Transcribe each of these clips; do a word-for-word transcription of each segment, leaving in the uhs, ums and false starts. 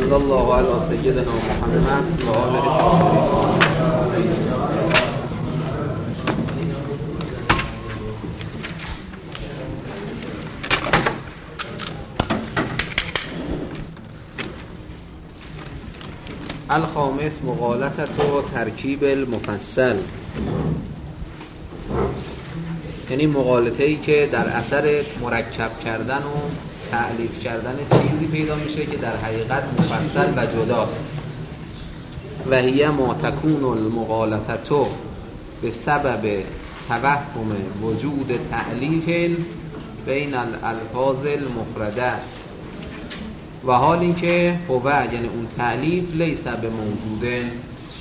صلی الله علی سیدنا محمد و آله الطاهرین. الخامس مغالطه و ترکیب المفصل، یعنی مغالطه‌ای که در اثر مرکب کردن و تألیف کردن چیزی پیدا میشه که در حقیقت مفصل و جداست. و هی ما تکون المغالطه به سبب توهم وجود تألیف بین الالفاظ المفرده، و حال اینکه هو یعنی اون تألیف لیس به موجوده،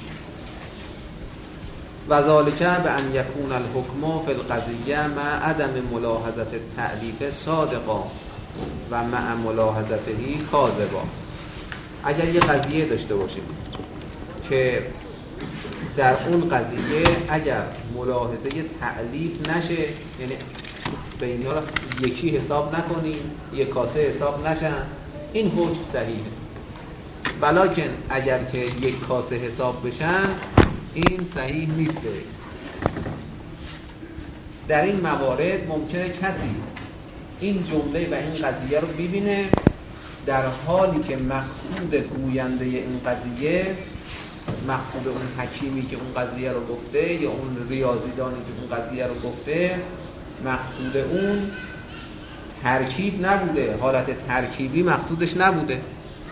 و ذالک به ان یکون الحکم فی القضیه مع عدم ملاحظه التألیف صادقا و مع ملاحظته کاذبا. اگر یه قضیه داشته باشیم که در اون قضیه اگر ملاحظه تألیف نشه، یعنی بین ها یکی حساب نکنیم، یک کاسه حساب نشن، این حکم صحیحه. ولکن اگر که یک کاسه حساب بشن این صحیح نیسته. در این موارد ممکنه کسی این جمله و این قضیه رو ببینه در حالی که مقصود گوینده این قضیه، مقصود اون حکیمی که اون قضیه رو گفته یا اون ریاضیدانی که اون قضیه رو گفته، مقصود اون ترکیب نبوده، حالت ترکیبی مقصودش نبوده،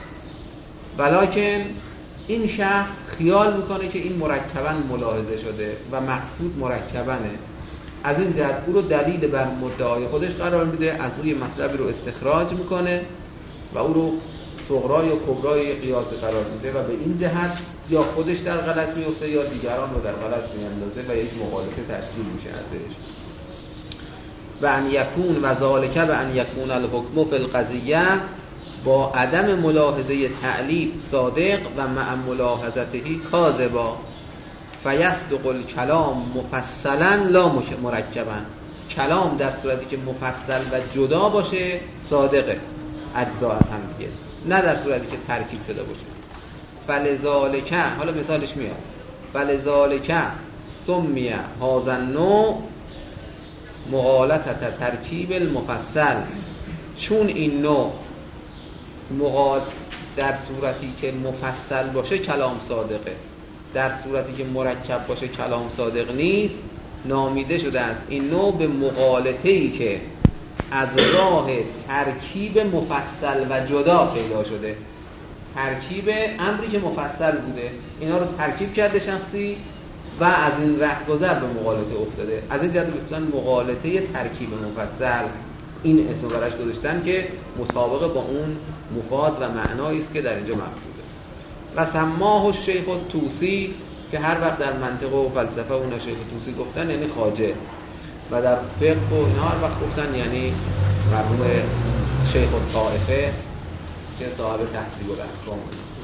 ولکن این شخص خیال میکنه که این مرکباً ملاحظه شده و مقصود مرکبانه. از این جهت او رو دلیل بر مدعای خودش قرار میده، از روی مطلبی رو استخراج میکنه و او رو صغرای و کبرای قیاس قرار میده و به این جهت یا خودش در غلط میفته یا دیگران رو در غلط میاندازه و یک مغالطه تشکیل میشه ازش. و ان یکون و ذالک به ان یکون الحکم فی القضیه با عدم ملاحظه تألیف صادق و مع ملاحظته کاذبا، فیصدق الکلام مفصلا لا مرکبا. کلام در صورتی که مفصل و جدا باشه صادقه، اجزا از هم دیگه، نه در صورتی که ترکیب شده باشه. فلذالک، حالا مثالش میاد، فلذالک سمی هذا النوع مغالطه ترکیب المفصل، چون این نوع مغال در صورتی که مفصل باشه کلام صادقه، در صورتی که مرکب باشه کلام صادق نیست، نامیده شده است این نوع به مغالطه‌ای که از راه ترکیب مفصل و جدا پیدا شده. ترکیب امری که مفصل بوده اینا رو ترکیب کرده شخصی و از این رهگذر به مغالطه افتاده. از این جهت گفتن مغالطه ترکیب مفصل، این اسم براش گذاشتن که مطابق با اون مفاد و معنایی است که در اینجا مقصوده. و سماه الشیخ الطوسی، که هر وقت در منطق و فلسفه اون شیخ طوسی گفتن یعنی خواجه، و در فقه و اینها هر وقت گفتن یعنی مرحوم شیخ الطائفه که صاحب تحصیل و احکام.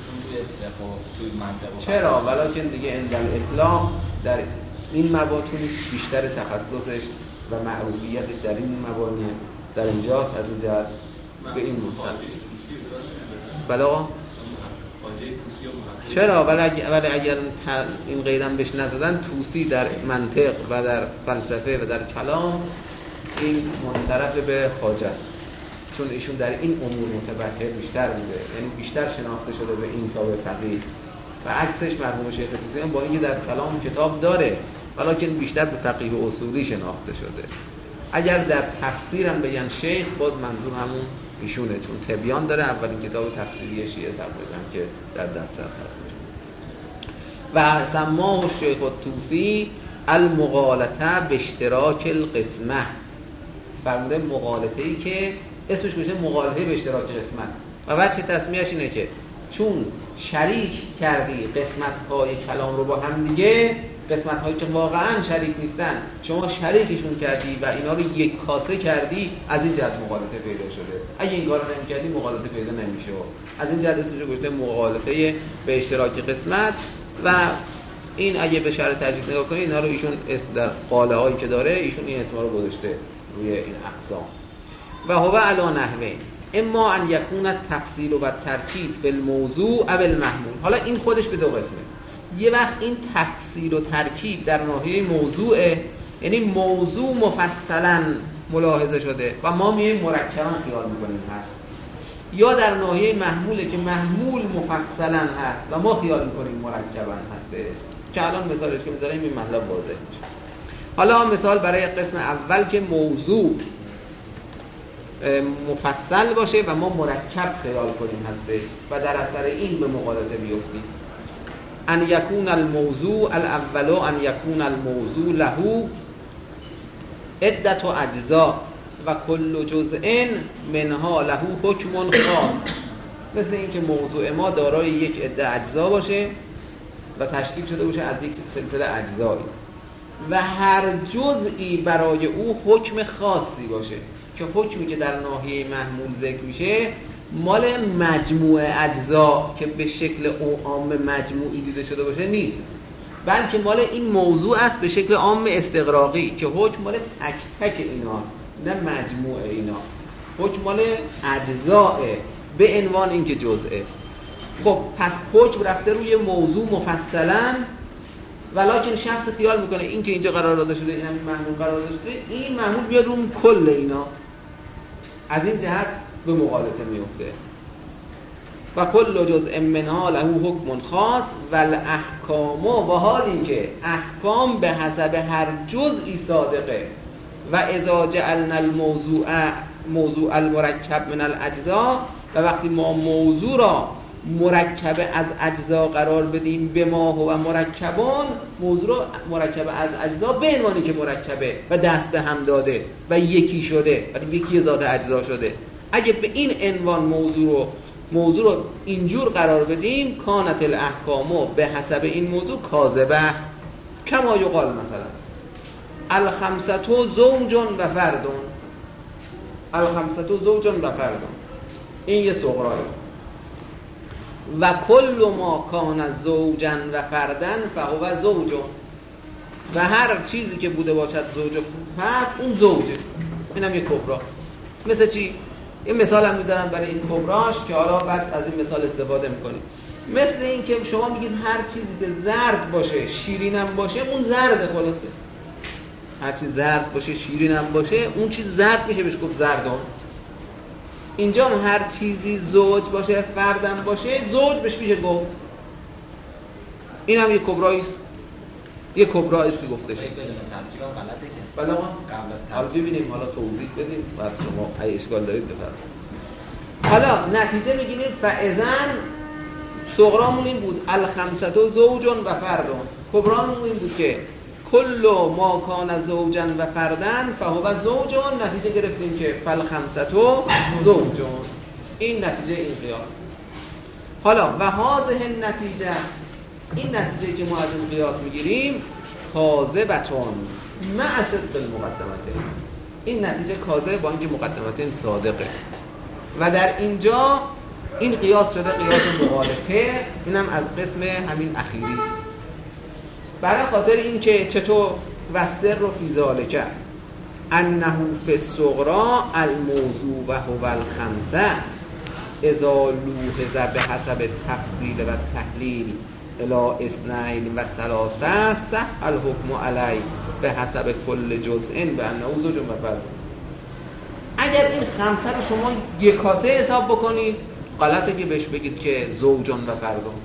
چرا؟ ولکن دیگه عند الاطلاق در این مبانی چون بیشتر تخصصش و معروفیتش در این مبانی در اینجاست، از این جهت به این مطلب. بلا چرا؟ ولی اگر این قیدم بهش نزدن، طوسی در منطق و در فلسفه و در کلام این منصرف به خواجه است، چون ایشون در این امور متبحر بیشتر بوده، یعنی بیشتر شناخته شده به این تا به فقیه، و عکسش مرحوم شیخ طوسی هم با اینکه در کلام کتاب داره ولکن بیشتر به فقیه اصولی شناخته شده. اگر در تفسیر هم بگن شیخ، باز منظور همون ایشونه، چون تبیان داره، اولین کتاب تفسیری شیعه تقریبا که در دسترس هست. و سماه الشیخ الطوسی المغالطه به اشتراک القسمه، فرموده مغالطه‌ای که اسمش میشه مغالطه به اشتراک قسمت، و وجه تسمیه‌اش اینه که چون شریک کردی قسمت‌های کلام رو با هم دیگه، قسمت‌هایی که واقعاً شریک نیستن شما شریکشون کردی و اینا رو یک کاسه کردی، از این جهت مغالطه پیدا شده. اگه این کارو نمی‌کردی مغالطه پیدا نمیشه. از این جهت اسمش گفته مغالطه به اشتراک قسمت. و این اگه به شرط تجدید نگاه کنید، اینا رو ایشون در قاله هایی که داره ایشون این اسما رو گذاشته روی این اقسام. و هو علی نحوین، اما ان یکون التفصیل و الترکیب فی الموضوع او المحمول. حالا این خودش به دو قسمه. یه وقت این تفصیل و ترکیب در ناحیه موضوعه، یعنی موضوع مفصلا ملاحظه شده و ما میایم مرکبا خیال میکنیم هست، یا در ناحیه محموله که محمول مفصلا هست و ما خیال میکنیم مرکبا هسته، که الان مثالش که میذاریم این مطلب واضح میشه. حالا مثال برای قسم اول که موضوع مفصل باشه و ما مرکب خیال کنیم هسته و در اثر این به مقالطه بیفتیم. ان یکون الموضوع الاول ان یکون الموضوع له عدة اجزاء و کل جزء منها له حکم خاص. مثل اینکه موضوع ما دارای یک عده اجزا باشه و تشکیل شده باشه از یک سلسله اجزایی و هر جزئی برای او حکم خاصی باشه، که حکمی که در ناحیه محمول ذکر میشه مال مجموع اجزا که به شکل عام مجموعی دیده شده باشه نیست، بلکه مال این موضوع است به شکل عام استغراقی که حکم مال تک تک ایناست، نه مجموع اینا. حکم مال اجزاء به عنوان این که جزئه. خب پس حکم رفته روی موضوع مفصلا، ولکن شخص خیال میکنه این که اینجا قرار داده شده این همین محمول قرار داده شده، این محمول بیاد رو کل اینا، از این جهت به مقالطه میفته. و کل جزء منها له حکم خاص و الاحکام، و حال این که احکام به حسب هر جزئی صادقه. و اذا جعلنا الموضوع موضوع المرکب من الاجزاء، و وقتی ما موضوع را مرکب از اجزا قرار بدیم به ما و مرکبان، موضوع را مرکب از اجزا به عنوانی که مرکبه و دست به هم داده و یکی شده و یکی ذات اجزا شده، اگه به این عنوان موضوع رو موضوع رو اینجور قرار بدیم، کانت الاحکام به حسب این موضوع کاذبه. کما یقال مثلا الخمسه زوج و فرد، الخمسه زوج و فرد، این یه صغرایی. و کل ما کان زوجا و فردن فهو زوج، و هر چیزی که بوده باشد زوج و فرد اون زوجه. اینم یه کبرا. مثل چی؟ این مثال هم میذارم برای این کبراش که حالا بعد از این مثال استفاده میکنیم. مثل این که شما میگید هر چیزی که زرد باشه شیرینم باشه اون زرده، خلاصه هر چیز زرد باشه شیرینم باشه اون چیز زرد میشه، بهش گفت زردان. اینجا هر چیزی زوج باشه فردم باشه زوج بهش میشه گفت. این هم یه کبراییست، یه کبراییست که گفته شد. بدون تفسیر غلطه که بله ما قبل از حالا ببینیم، حالا توضیح بدیم بعد شما اگه اشکال دارید بفرمایید. حالا نتیجه میگیریم فاذن صغرامون این بود الخمسه زوج و فردون، کبرامون این بود که کل ما کان زوجا و فردن فهو زوجون. نتیجه گرفتیم که فالخمسه زوجون. این نتیجه این قیاس. حالا و هذه النتیجه، این نتیجه که ما از این قیاس میگیریم کاذبتون مع صدق المقدمتین، این نتیجه کاذب با اینکه مقدمتین صادقه. و در اینجا این قیاس شده قیاس مغالطه، اینم از قسم همین اخیری، برای خاطر این که چطور وستر رو فی ذالک انه فی الصغرا الموضوع و هو الخمسه اذا لوحظ به حسب التفصیل و التحلیل الى اثنین و ثلاثه صح الحکم علی به حسب کل جزء به انه زوج و فرد. اگر این خمسه رو شما یک کاسه حساب بکنید غلطه که بهش بگید که زوجون و فردون.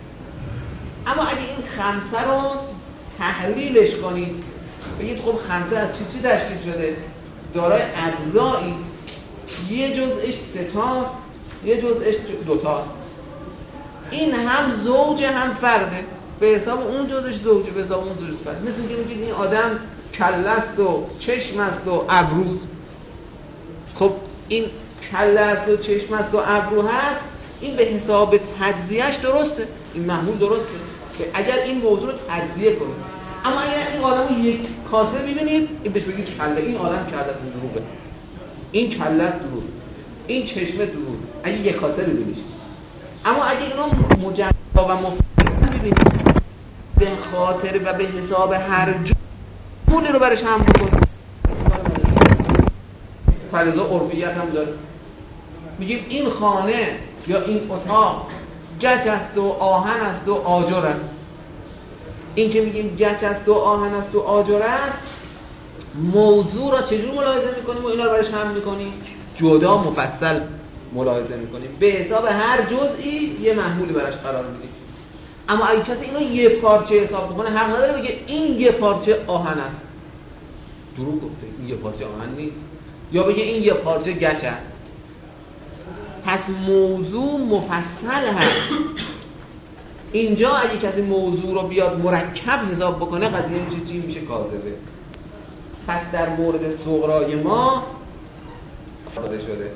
اما اگه این خمسه رو تحلیلش کنید بگید خب خمسه از چی چی تشکیل شده، دارای اجزایی، یه جزءش سه تاست یه جزءش دو تاست، این هم زوج هم فرده، به حساب اون جزءش زوجه به حساب اون جزءش فرده. مثل اینکه میگید این آدم کله است و چشم است و ابروست. خب این کله است و چشم است و ابرو هست، این به حساب تجزیهش درسته، این محمول درسته که اگر این موضوع رو تجزیه کنید. اما اگر این آدم رو یک کاسه ببینید این بهش بگید کله، این آدم کله است دروغه، این کله است دروغ، این چشمه دروغ، اگه یک کاسه ببینید. اما اگه اینا مجزا و مفصل ببینید به خاطر و به حساب هر جمله رو برش هم بکنید، فلزا عرفیت هم داره. میگیم این خانه یا این اتاق گچ است و آهن است و آجر است. این که میگیم گچ است و آهن است و آجر است، موضوع را چجور ملاحظه میکنیم و اینا رو برش هم میکنیم؟ جدا مفصل ملاحظه میکنیم، به حساب هر جزئی یه محمولی براش قرار میدیم. اما اگه کسی اینو یه پارچه حساب بکنه، حق نداره بگه این یه پارچه آهن است. دروغ گفته، این یه پارچه آهن نیست. یا بگه این یه پارچه گچ است. پس موضوع مفصل هست. اینجا اگه کسی موضوع رو بیاد مرکب حساب بکنه، قضیه میشه چی؟ میشه کاذبه. پس در مورد صغرای ما صادر شده.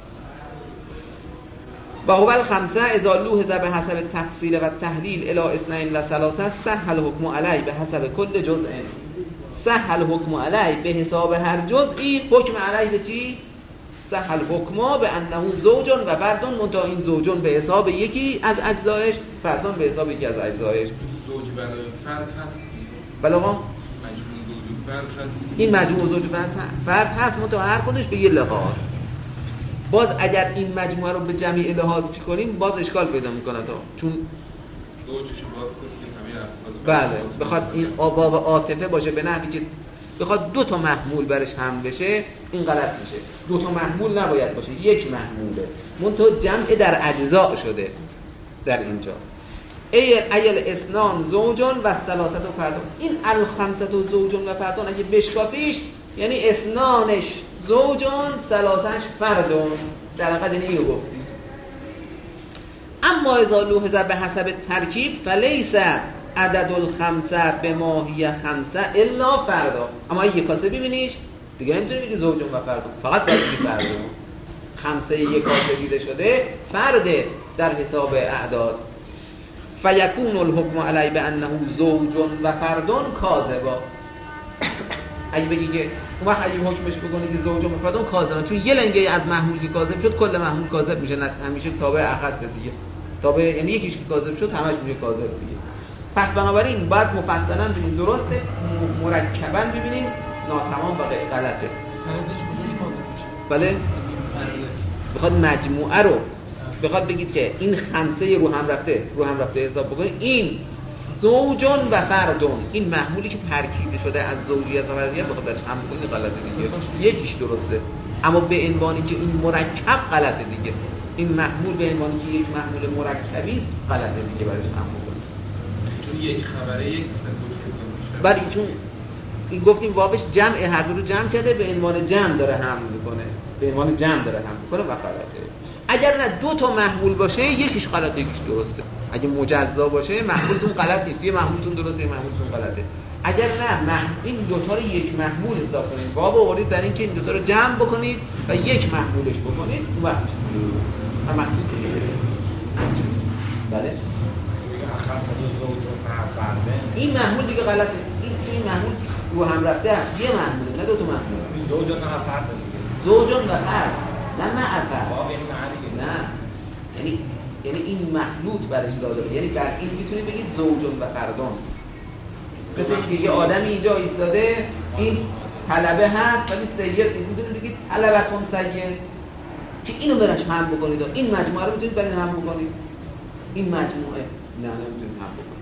و هو الخمسه اذا لوحظ به حسب تفصیل و تحلیل الی اثنین و ثلاثه صح الحکم علی به حسب کل جزء. صح الحکم علی به حساب هر جزئی. حکم علی به چی؟ صح الحکم به انه زوجون و فردون، منتها این زوجون به حساب یکی از اجزایش، فردون به حساب یکی از اجزایش. زوج برای فرد هست. بله آقا، مجموع زوج فرد هست. این مجموع زوج فرد هست، منتها هر خودش به یه لحاظ. باز اگر این مجموعه رو به جمعی لحاظ چی کنیم، باز اشکال پیدا میکنه تا چون زوجش باز کنیم همین بله بخواد این آبا و عاطفه باشه به نحوی که بخواد دو تا محمول برش هم بشه، این غلط میشه. دو تا محمول نباید باشه، یک محموله، منتها جمع در اجزاء شده در اینجا. ای ایل اسنان زوجون و ثلاثه و فردون. این الخمسه و زوجون و فردون اگه بشکافیش یعنی اسنانش زوجون، ثلاثهش فردون، در حقیقت اینو گفتی. اما اذا لوحظ به حسب ترکیب فلیس عدد الخمسه به ماهی خمسه الا فردا. اما اگه یک کاسه ببینیش دیگه نمیتونی بگی زوجون و فردون، فقط باید بگی فردون. خمسه یک کاسه دیده شده فرده در حساب اعداد. فیکون الحکم علی بانه زوجون و فردون کاذبا. اگه بگی که اون وقت اگه حکمش بکنی که زوجون و فردون کاذبا، چون یه لنگه از محمول که کاذب شد کل محمول کاذب میشه، نه همیشه تابع اخذ دیگه. تابع یعنی یکیش که کاذب شد همش میشه کاذب دیگه. پس بنابراین باید مفصلا ببینیم، درسته مرکبا ببینیم، ناتمام و غلطه. بله بخواد مجموعه رو بخواد بگید که این خمسه رو هم رفته رو هم رفته حساب بکنید، این زوجون و فردون، این محمولی که ترکیب شده از زوجیت و فردیت بخواد درش هم بکنید غلطه دیگه. یکیش درسته، اما به عنوانی که این مرکب غلطه دیگه. این محمول به عنوانی که یک محمول مرکبی است غلطه دیگه برش هم بکنید. چون یک خبره یک تصور ولی چون این گفتیم واقعش جمع هر دو رو جمع کرده، به عنوان جمع داره حمل میکنه، به عنوان جمع داره حمل میکنه و غلطه. اگر نه دو تا محمول باشه یکیش غلطه یکیش درسته. اگه مجزا باشه محمولتون غلط نیست، یه محمولتون درسته یه محمولتون غلطه. اگر نه محمول این دو تا رو یک محمول حساب کنید، باب آورید برای اینکه این دو تا رو جمع بکنید و یک محمولش بکنید، اون وقت هم محمول کنید. بله این محمول دیگه غلطه. این این محمول رو هم رفته است، یه محموله نه دو تا محمول. زوجون نه فرد زوجون و فرد نه معفر. باب این معنی نه یعنی یعنی این مخلوط برش صادره، یعنی بر این میتونید بگید زوجون و فردون. مثل اینکه یه آدمی اینجا ایستاده، این طلبه هست ولی سید نیست، میتونید بگید طلبتون سید، که اینو برش هم بکنید و این مجموعه رو میتونید برای هم بکنید. این مجموعه نه نمیتونید هم بکنید.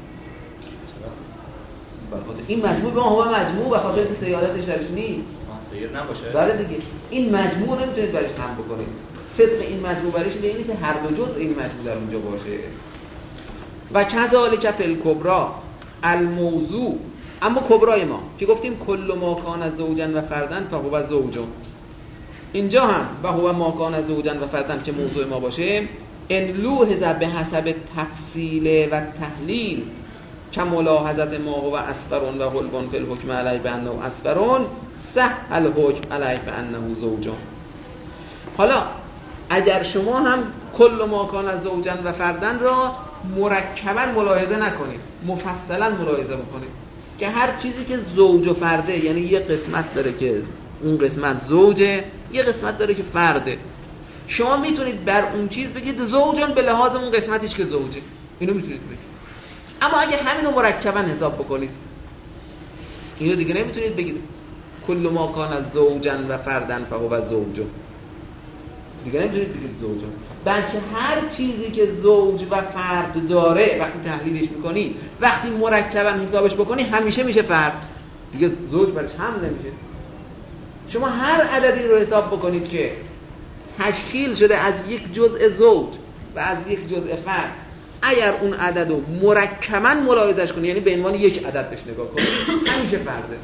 این مجموع به ما مجموع و خاطر که سیادتش درش نیست سید نباشه. بله دیگه این مجموع نمیتونید برش هم بکنید. صدق این مجموع برش به اینه که هر دو جزء این مجموع در اونجا باشه. و کذالک فی الکبری الموضوع. اما کبرای ما که گفتیم کل ما کان زوجن و فردن فهو زوجون، اینجا هم و هو ما کان زوجن و فردن که موضوع ما باشه، ان لوحظ به حسب تفصیل و تحلیل که ملاحظت ما هو اسفرون و حلبون فی الحکم علی بانه اسفرون صح الحکم علی بانه زوجون. حالا اگر شما هم کل ما کان زوجن و فردن را مرکبا ملاحظه نکنید، مفصلا ملاحظه بکنید که هر چیزی که زوج و فرده، یعنی یه قسمت داره که اون قسمت زوجه، یه قسمت داره که فرده، شما میتونید بر اون چیز بگید زوجن به لحاظ اون قسمتش که زوجه، اینو میتونید بگید. اما اگه همینو مرکبا حساب بکنید اینو دیگه نمیتونید بگید کل ما کان زوجن و فردن فهو زوجون. دیگه نمیتونید بگید زوجان، بلکه هر چیزی که زوج و فرد داره وقتی تحلیلش میکنی، وقتی مرکبا حسابش بکنی همیشه میشه فرد، دیگه زوج برش هم نمیشه. شما هر عددی رو حساب بکنید که تشکیل شده از یک جزء زوج و از یک جزء فرد، اگر اون عدد رو مرکبا ملاحظش کنی، یعنی به عنوان یک عدد بهش نگاه کنی، همیشه فرده.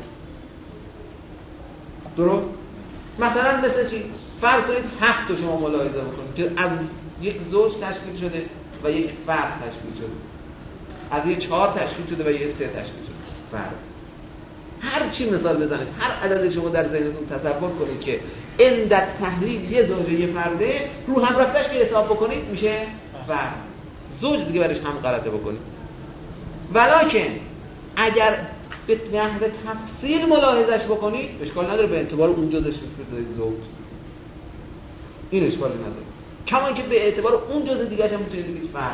درست؟ مثلا مثل چی؟ فرض کنید هفت رو شما ملاحظه بکنید که از یک زوج تشکیل شده و یک فرد تشکیل شده، از یک چهار تشکیل شده و یک سه تشکیل شده، فرد. هر چی مثال بزنید، هر عددی شما در ذهنتون تصور کنید که این در تحلیل یه زوج یه فرده، رو هم رفتش که حساب بکنید میشه فرد. زوج دیگه برش هم غلطه بکنید. ولکن اگر به نحو تفصیل ملاحظش بکنید اشکال نداره، به اعتبار اون جزءش بذارید زوج، این اشکالی نداره. کما اینکه به اعتبار اون جزء دیگه هم میتونید بگید فرد.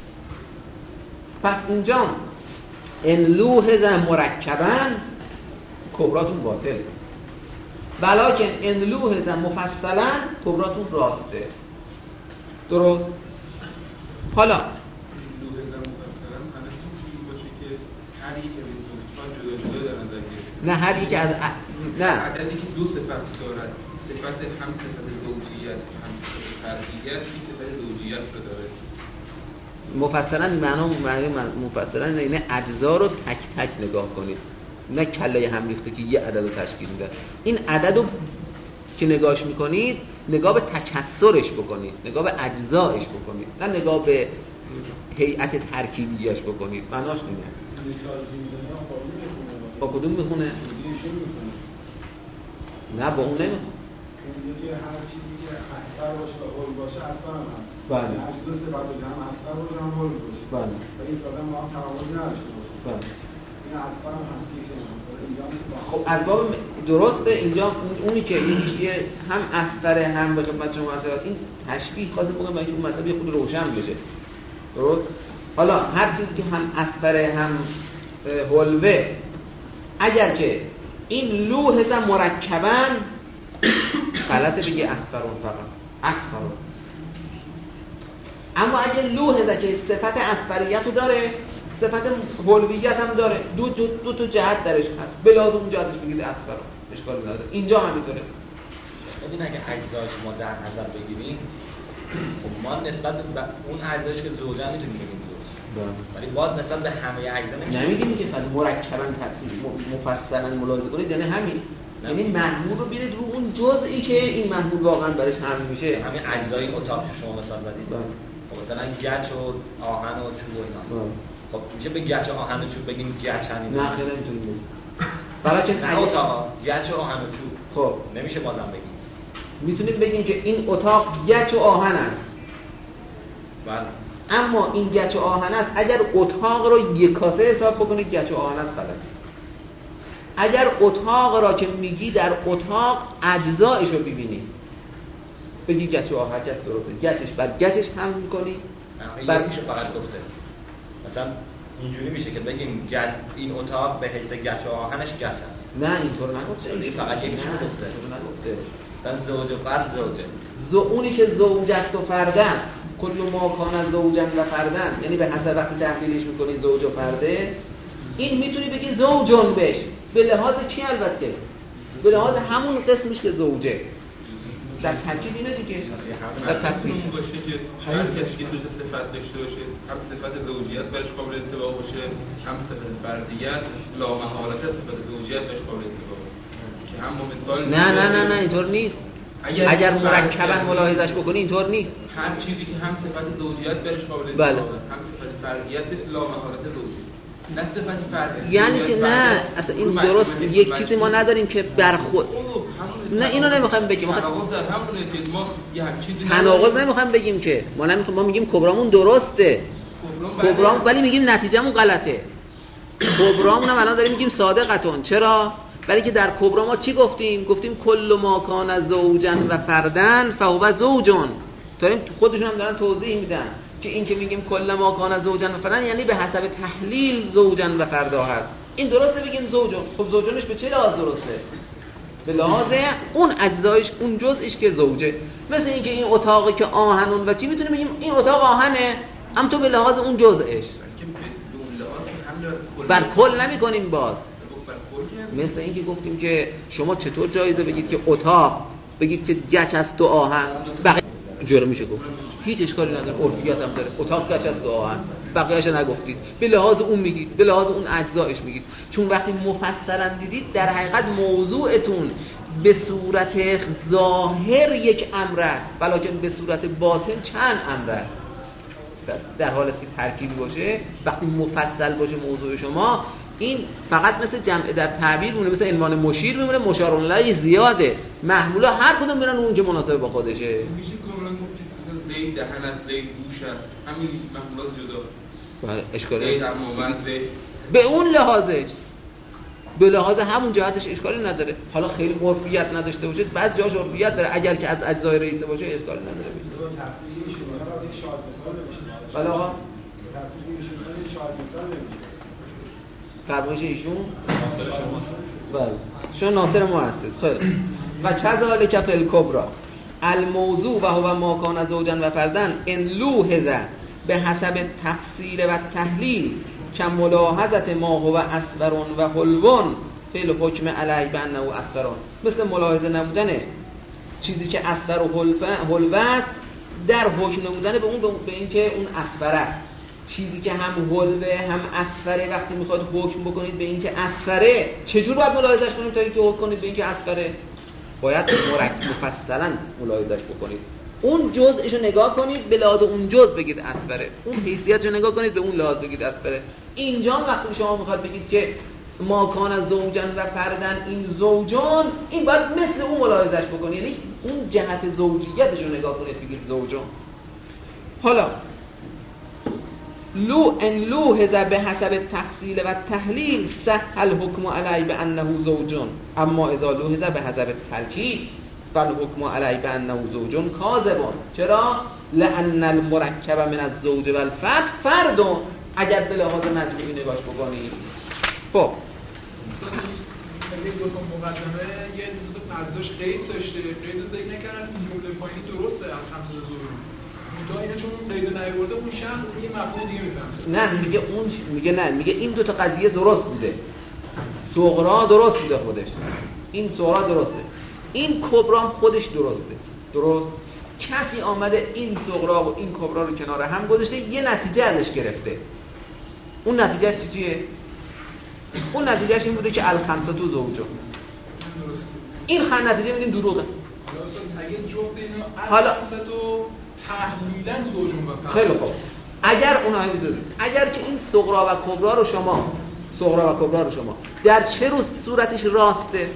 پس اینجا ان لوحظ مرکبا کبراتون باطل، ولکن ان لوحظ مفصلا کبراتون راسته. درست؟ حالا لوحظ مفصلا همه چیزی باشه که هر یک از این دوستان جدا جدا دارن درگیر، نه هر یک از ا... نه عددی که دو صفت دارد، صفت هم صفت زوجیت هم صفت فردیت، این صفت زوجیت رو داره. مفصلا معنا معنی مفصلا یعنی اجزا رو تک تک نگاه کنید، نه کله هم ریخته که یه عدد رو تشکیل میده. این عدد رو که نگاهش میکنید نگاه به تکثرش بکنید، نگاه به اجزایش بکنید، نه نگاه به هیئت ترکیبیش بکنید. معناش اینه. با کدوم میخونه؟ نه با اون نمیخونه. میگه هر چیزی که اصغر باشه و هول باشه اصغر هم هست. بله. هر دو صفت باشه هم اصغر باشه هم هول باشه. بله. و این صدا ما هم تعاملی نداشته باشه. بله. این اصغر هم هست که مثلا اینجا خب از باب درسته اینجا اونی که این هم اصغر هم به خدمت شما عرض این تشبیه خاصه بگم برای اینکه مطلب یه خود روشن بشه. درست؟ حالا هر چیزی که هم اصغر هم حلوه، اگر که این لوحظ مرکبا غلطه بگی اصغرون فقط اصغرون، اما اگه لوحظه که صفت اصغریت رو داره صفت حلویت هم داره، دو, دو, دو تا جهت درش هست، بلازم اون جهتش بگید اصغرون، اشکال نداره. اینجا همینطوره. ببین اگه اجزاش ما در نظر بگیریم، خب ما نسبت به اون اجزاش که زوجه میتونیم بگیم زوج، ولی باز نسبت به همه اجزا نمیشه. نمیگیم که فقط مرکبا تفصیل مفصلا ملاحظه کنید، یعنی همین، یعنی محمول رو بیارید رو اون جزئی که این محمول واقعا برش حمل میشه. همین اجزای اتاق که شما مثال زدید، خب مثلا گچ و آهن و چوب و اینا، خب میشه به گچ و آهن و چوب بگیم گچ همین؟ نه خیلی نمیتونیم بگیم. فقط نه اتاق گچ و آهن و چوب خب نمیشه بازم بگیم. میتونیم بگیم که این اتاق گچ و آهن است. بله. اما این گچ و آهن است اگر اتاق رو یک کاسه حساب بکنید گچ و آهن است غلط. اگر اتاق را که میگی در اتاق اجزایش رو ببینی بگی گچ و آهن گچ درسته، گچش بعد گچش هم میکنی بعد میشه فقط گفته. مثلا اینجوری میشه که بگیم گچ این اتاق به حیث گچ و آهنش گچ است. نه اینطور نگفته، این فقط یکیش گفته. نگفته. در زوج و فرد زوجه. زو اونی که زوج است و فردن، کل ما کان زوجن و فردن، یعنی به حسب وقتی تحلیلش میکنی زوج و فرده، این میتونی بگی زوجون بش، به لحاظ کی؟ البته به لحاظ همون قسمش که زوجه. در ترکیب اینه دیگه، در تفصیل اون باشه که هر کسی که دو تا صفت داشته باشه، هم صفت زوجیت برش قابل اتباع باشه، هم صفت فردیت، لا محالت صفت زوجیت برش قابل اتباع باشه. که هم با مثال نه نه نه نه اینطور نیست. اگر, اگر مرکبا ملاحظش بکنی اینطور نیست. هر چیزی که هم صفت زوجیت برش قابل اتباع بله. هم صفت فردیت لا محالت زوجیت. نه صفت فردیت. یعنی چه؟ نه اصلا این درست یک چیزی ما نداریم که برخود. نه اینو نمیخوایم بگیم. تناقض در همونه که ما یه چیزی تناقض نمیخوایم بگیم که ما نمیخوایم، ما میگیم کبرامون درسته. کبرام ولی میگیم نتیجهمون غلطه. کبرامون هم الان داریم میگیم صادقتون. چرا؟ برای که در کبرا ما چی گفتیم؟ گفتیم کل ما کان زوجن و فردن فهو زوجون. داریم خودشون هم دارن توضیح میدن که این که میگیم کل ما کان زوجن و فردن یعنی به حسب تحلیل زوجن و فردا هست. این درسته بگیم زوجون. خب زوجونش به چه لحاظ درسته؟ به لحاظ اون اجزایش، اون جزئیش که زوجه. مثل اینکه این اتاقی که آهنون و چی میتونیم بگیم این اتاق آهنه، هم تو به لحاظ اون جزئش بر کل نمی کنیم. باز مثل اینکه گفتیم که شما چطور جایزه بگید که اتاق بگید که گچ است و آهن، بقیه جوره میشه گفت، هیچ اشکالی نداره، عرفیت هم داره، اتاق گچ است و آهن، بقیه‌اش نگفتید، به لحاظ اون میگید، به لحاظ اون اجزایش میگید. چون وقتی مفصلا دیدید در حقیقت موضوعتون به صورت ظاهر یک امره ولکن به صورت باطن چند امره. در حالت که ترکیبی باشه، وقتی مفصل باشه موضوع شما، این فقط مثل جمع در تعبیر مونه، مثل عنوان مشیر میمونه، مشار الیه زیاده، محمولا هر کدوم میرن اون که مناسب با خودشه. میشه کاملا گفت مثلا زید دهن از زید گوش است، همین محمولات جدا. بله اشکالی زید عموما زید به اون لحاظش، به لحاظ همون جهتش اشکالی نداره. حالا خیلی عرفیت نداشته باشه، بعضی جاش عرفیت داره، اگر که از اجزای رئیسه باشه اشکالی نداره. تفصیلی شما را یک شارت مثال نمیشه. بله آقا تفصیلی میشه یک شارت مثال نمیشه. فرمایش ایشون ناصر شماست. بله شما ناصر مؤسس. خیلی و کذالک فی الکبری الموضوع و هو ما کان زوجا و فردا ان لوحظ به حسب تفسیر و تحلیل که ملاحظت ما هو اصغر و حلو فی الحکم علی بانه اصغر، مثل ملاحظه نمودن چیزی که اصغر و حلو است در حکم نمودن به اون به اینکه اون اصغر است. چیزی که هم حلوه هم اصفره، وقتی میخواد حکم بکنید به این که اصفره، چجور باید ملاحظهش کنید تا اینکه حکم کنید به این که اصفره؟ باید مرکب مفصلا ملاحظهش بکنید. اون جزءشو نگاه کنید به لحاظ اون جزء بگید اصفره، اون حیثیتشو نگاه کنید به اون لحاظ بگید اصفره. اینجا وقتی شما میخواد بگید که ما کان زوجا و فردن این زوجان، این باید مثل اون ملاحظهش بکنید، یعنی اون جهت زوجیتشو نگاه کنید بگید زوجان. حالا لو ان لوحظ به حسب تفصیل و تحلیل صح الحکم علی بانه زوجون، اما اذا لوحظ به حسب ترکیب فالحکم علی بانه زوجون کاذبون. چرا؟ لان المرکب من الزوج والفرد فرد، اگر به لحاظ مجموعی نگاش بکنید. خب این دو تا مقدمه یه دو تا پرداش قید داشته، قید رو ذکر نکردن، جمله پایینی درسته هم خمسه زوجون تا اینه، چون اون قید نیورده اون شخص یه مفهوم دیگه میفهمه. نه میگه اون میگه نه میگه این دو تا قضیه درست بوده، صغرا درست بوده خودش، این صغرا درسته، این کبرا خودش درسته. درست کسی آمده این صغرا و این کبرا رو کنار هم گذاشته، یه نتیجه ازش گرفته. اون نتیجهش چیه؟ اون نتیجهش این بوده که الخمسه تو زوجه. این خن نتیجه میدیم دروغه. حالا اگه جفت اینو حالا الخمسه تو تحلیلاً زوجون بفهم. خیلی خوب، اگر اونها میذارید اگر که این صغرا و کبرا رو شما صغرا و کبرا رو شما در چه روز صورتش راسته؟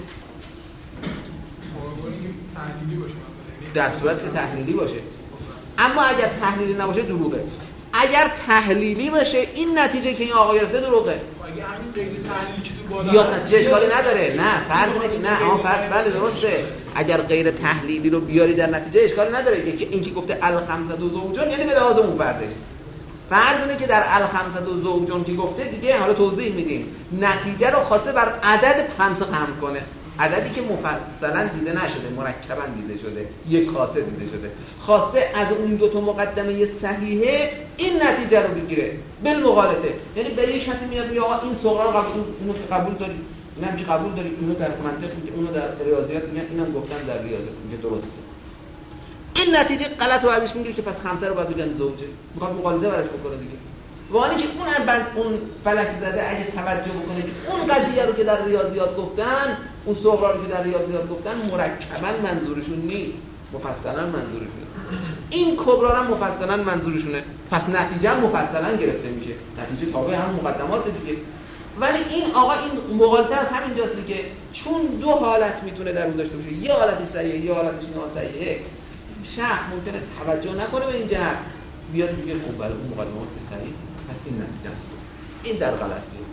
تحلیلی باشه، در صورت که تحلیلی باشه. اما اگر تحلیلی نباشه دروغه. اگر تحلیلی باشه این نتیجه که این آقا گرفته دروغه. اگه همین قید تحلیلی که تو بالا یا نتیجه اشکالی نداره. نه فرق نمیکنه. نه آن فرق بله درسته. اگر غیر تحلیلی رو بیاری در نتیجه اشکالی نداره که اینکه گفته الخمسه دو زوجون یعنی به لحاظ اون فرده. فرق اینه که در الخمسه دو زوجون که گفته دیگه حالا توضیح میدیم نتیجه رو خواسته بر عدد خمسه خم کنه، عددی که مفصلا دیده نشده، مرکبا دیده شده، یک خاصه دیده شده، خواسته از اون دو تا مقدمه صحیحه این نتیجه رو بگیره بالمغالطه. یعنی برای کسی میاد میگه آقا این صغرا رو قبول اینو که قبول داری، اینم که قبول داری، اینو در منطق میگه، اونو در ریاضیات میگن، اینم گفتن در ریاضیات میگه درسته. این نتیجه غلط رو ازش میگیره که پس خمسه رو باید بگن زوجه، میخواد مغالطه براش بکنه دیگه. وانی که اون بند اون فلک زده اگه توجه بکنه که اون قضیه رو که در ریاضیات گفتن، اون صغرا رو که در ریاضیات گفتن مرکبا منظورشون نیست، مفصلا منظورشونه. این کبرا هم مفصلا منظورشونه، پس نتیجه هم مفصلا گرفته میشه، نتیجه تابع هم مقدمات دیگه. ولی این آقا این مغالطه از همین جاست که چون دو حالت میتونه در اون داشته باشه، یه حالتش صحیحه یه حالتش ناصحیحه، شخص ممکنه توجه نکنه به این جهت، بیاد میگه خب برای اون مقدمات صحیح، پس این نتیجه این در غلطیه.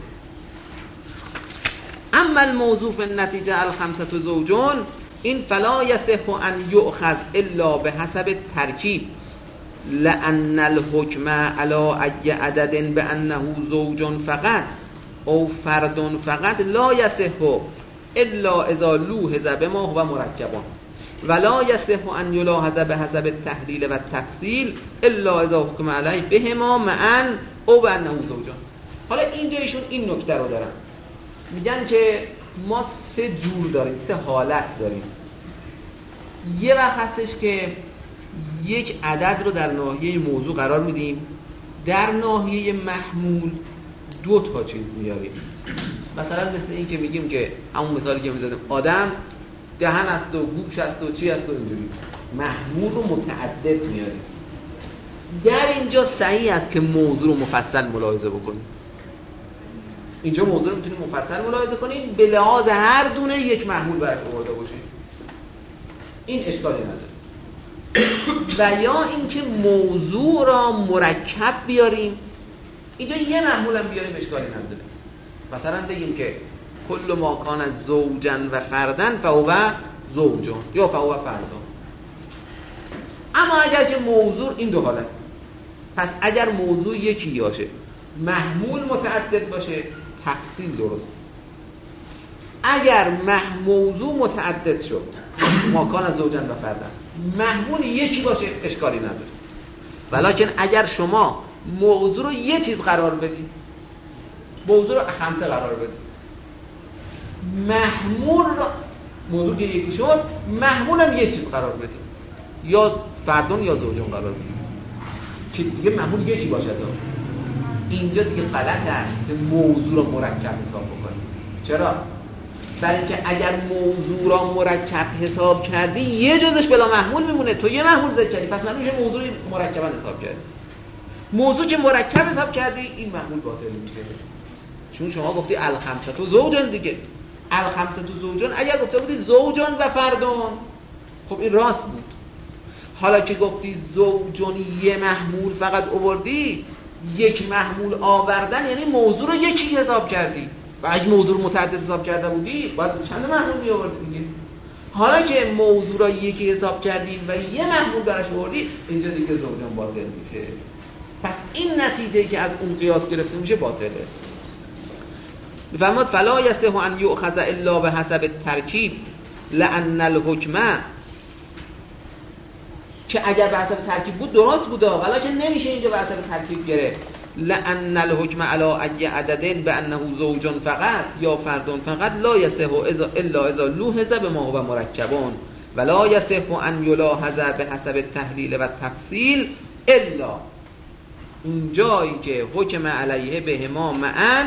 اما الموضوع فی النتیجه الخمسه زوجون این فلا یصح ان یؤخذ الا بحسب ترکیب لان الحکم علی ای عدد بانه زوج فقط او فرد فقط لا یصح الا اذا لوحظ بما هو مرکبان ولا یصح ان یلاحظ بحسب التحلیل و التفصیل الا اذا حکم علیه بهما معا او بانه زوجان. حالا اینجا ایشون این نکته رو دارن، میگن که ما سه جور داریم، سه حالت داریم. یه وقت هستش که یک عدد رو در ناحیه موضوع قرار میدیم، در ناحیه محمول دو تا چیز میاریم. مثلا مثل این که میگیم که همون مثالی که میزدیم آدم دهن است و گوش است و چی است و اینجوری، محمول رو متعدد میاریم. در اینجا صحیح است که موضوع رو مفصل ملاحظه بکنیم. اینجا موضوع رو میتونیم مفصل ملاحظه کنیم به لحاظ هر دونه یک محمول برش آورده باشیم، این اشکالی نداره. و یا اینکه موضوع را مرکب بیاریم، اینجا یه محمول هم بیاریم اشکالی نداره. مثلا بگیم که کل ما کان زوجا و فردن فهو زوجون یا فهو فردان. اما اگر که موضوع این دو حالت، پس اگر موضوع یکی باشه محمول متعدد باشه تفصیل درست. اگر موضوع متعدد شد ما کان زوجا و فردن، محمول یکی باشه اشکالی نداره. ولکن اگر شما موضوع رو یه چیز قرار بدید، موضوع رو خمسه قرار بدید، محمول رو موضوع که یکی شد محمول هم یه چیز قرار بدید، یا فردان یا زوجان قرار بدید که دیگه محمول یکی باشه. اینجا دیگه غلط است که موضوع رو مرکب حساب بکنید. چرا؟ برای اینکه اگر موضوع را مرکب حساب کردی یه جزش بلا محمول میمونه، تو یه محمول ذکر کردی پس معلومه موضوع مرکبا حساب کردی. موضوع که مرکب حساب کردی این محمول باطل میشه، چون شما گفتی الخمسه تو زوجان دیگه. الخمسه تو زوجان اگر گفته بودی زوجان و فردان خب این راست بود. حالا که گفتی زوجان یه محمول فقط آوردی، یک محمول آوردن یعنی موضوع رو یکی حساب کردی. و اگه موضوع رو متعدد حساب کرده بودی باید چند محمول می آوردی دیگه. حالا که موضوع رو یکی حساب کردی و یه محمول درش آوردی، اینجا دیگه زوجان باطل میشه. پس این نتیجه‌ای که از اون قیاس گرفته میشه باطله. بفرماد فلا یصح ان یؤخذ الا بحسب الترکیب لان الحکم، که اگر به حسب ترکیب بود درست بوده ولکن نمیشه اینجا به حسب ترکیب گرفت. لان الحکم علی ای عدد بانه زوج فقط یا فردون فقط لا یصح الا اذا لوحظ بما هو مرکبون ولا یصح ان یلاحظ بحسب التحلیل و التفصیل الا اون جایی که حکم علیه بهما معا،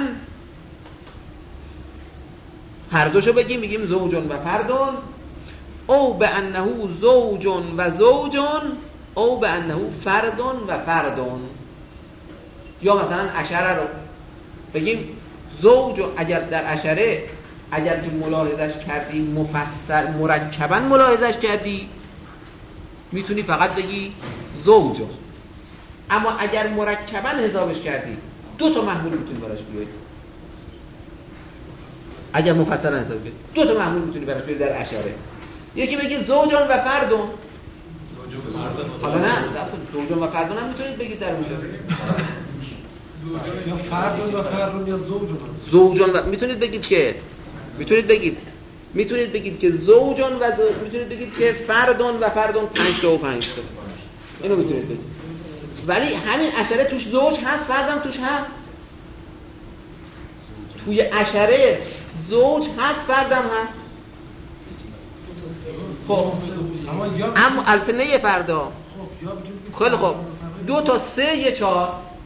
هر دوشو بگیم میگیم زوجون و فردون، او به انه زوجون و زوجون او به انه فردون و فردون. یا مثلا اشره رو بگیم زوج، اگر در اشره اگر که ملاحظش کردی مفصل مرکبا ملاحظش کردی میتونی فقط بگی زوجون، اما اگر مرکبا حسابش کردی دو تا محمول میتونی براش بیاری. اگر مفصلا حساب کردی دو تا محمول میتونی براش بیاری در اشاره. یکی بگی زوجان و فردون، حالا نه زوجان و فردون هم میتونید بگید در موشه یا فردون و فردون یا زوجان زوجان و میتونید بگید که میتونید بگید میتونید بگید که زوجان و زوج... میتونید بگید که فردون و فردون پنج تا و پنج تا، اینو میتونید بگید. ولی همین اشاره توش زوج هست فرد هم توش هست، توی اشاره زوج هست فرد هم هست. خب اما البته نه یه فردا، خیلی خب دو تا سه یه چهار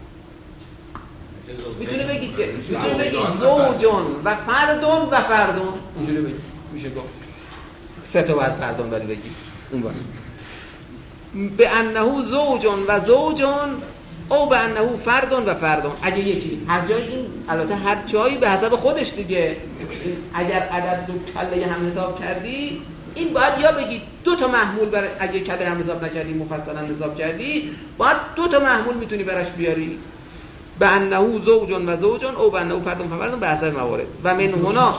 میتونه بگید که میتونه بگید زوجون و فردون و فردون، اینجوری بگید میشه گفت سه تا باید فردون ولی بگید اون باید به انه زوجون و زوجون او به انه فردون و فردون. اگه یکی هر جای این البته هر جایی به حسب خودش دیگه، اگر عدد رو کله هم حساب کردی این باید یا بگید دو تا محمول برای، اگه کله هم حساب نکردی مفصلا حساب کردی باید دو تا محمول میتونی براش بیاری. به انه زوجون و زوجون او به انه فردون و فردون به حسب موارد و من هنا.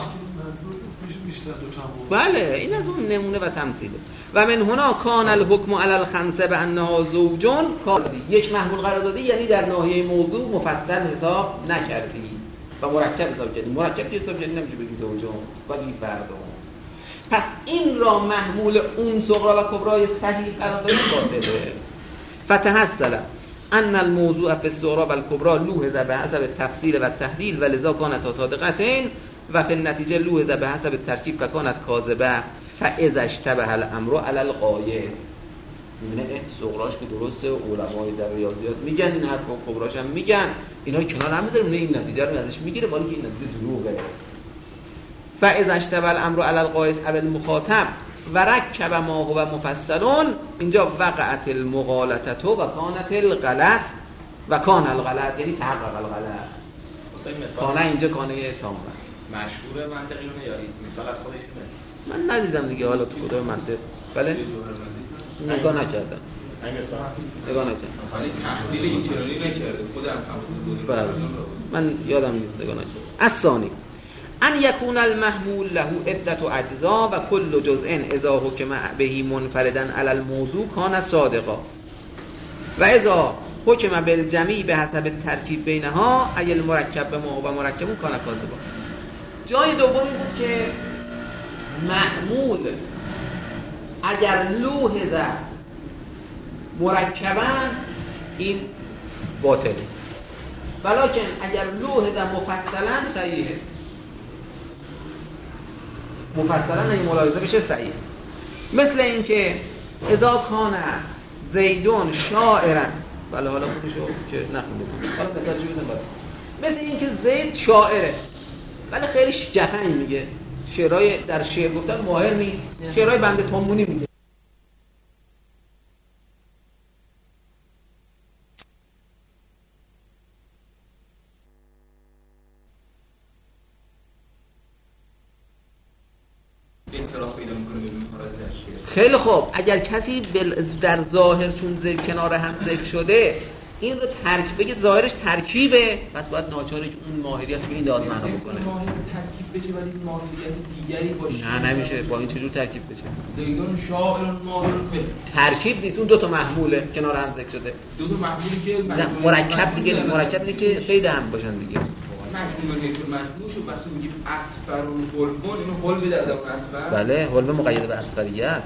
بله این از اون نمونه و تمثیله. و من هنا کان الحکم علی الخمسه به انها زوجون، یک محمول قرار دادی یعنی در ناحیه موضوع مفصل حساب نکردی. و مرکب حساب کردیم. مرکب که حساب کردیم نمیشه بگی زوجون باید بگی فردون. پس این را محمول اون صغرا و کبرای صحیح قرار دادن باطله. فتحصل ان الموضوع فی الصغرا و الکبرا لوحظ بحسب التفصیل و التحلیل و لذا کانت صادقتین و فی النتیجه لوحظ بحسب الترکیب و کانت کاذبه فاذا اشتبه الامر علی الغایه. میبینه صغراش که درسته و علمای در ریاضیات میگن این حرف و کبراش هم میگن، اینا کنار هم میذاریم این نتیجه رو ازش میگیره ولی که این نتیجه دروغه. فاذا اشتبه الامر علی القائس او المخاطب و رکب ما هو مفصلون، اینجا وقعت المغالطه و کانت الغلط و کان الغلط یعنی تحقق الغلط. کانه اینجا کانه تامه مشهور منطقی رو نیارید، مثال از خودش من ندیدم دیگه حالا تو کدوم منطق. بله نگاه نکردم نگاه نکردم ولی تحلیل این چرایی نکرده خودم هم بله من یادم نیست نگاه نکردم. الثانی ان یکون المحمول له عدة اجزا و کل جزء اذا حکم به منفردا علی الموضوع کان صادقا و اذا حکم بالجميع به حسب الترکیب بینها ای المرکب به ما و مرکبون کان کاذبا. جای دومی بود که محمول اگر لوحظ مرکبا این باطل، ولکن اگر لوحظ مفصلا صحیحه. مفصلا این ملاحظه بشه صحیح. مثل اینکه اذا کان زیدون شاعرا، بله حالا خودشو که نخونده حالا مثال چی بزن باید. مثل اینکه زید شاعره ولی خیلی جفنی میگه، شعرهای در شعر گفتن ماهر نیست، شعرهای بنده تامونی میگه. خیلی خوب، اگر کسی در ظاهر چون ذکر کنار هم ذکر شده این رو ترکیب بگه، ظاهرش ترکیبه، پس باید ناچاره که اون ماهریت رو این داد معنا بکنه. ماهر ترکیب بشه ولی ماهریت دیگری باشه. نه نمیشه. با این چجور ترکیب بشه؟ زیدون شاعر ماهر فل. ترکیب نیست، اون دو تا محموله کنار هم ذکر شده. دو تا محمولی که نه مرکب دیگه، مرکب اینه که قید هم باشن دیگه. مجموع نیست، مجموع شو وقتی میگیم اصفر و حلبون، اینو حلب در اون اصفر. بله حلب مقید به اصفریت.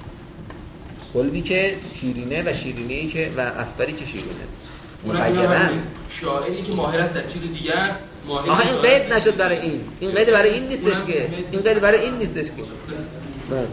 حلبی که شیرینه و شیرینی که و اصفری که شیرینه. مقیدن شاعری که ماهر است در چیز دیگر. آها این قید نشد برای این. این قید برای این نیستش که. این قید برای این نیستش که. بله.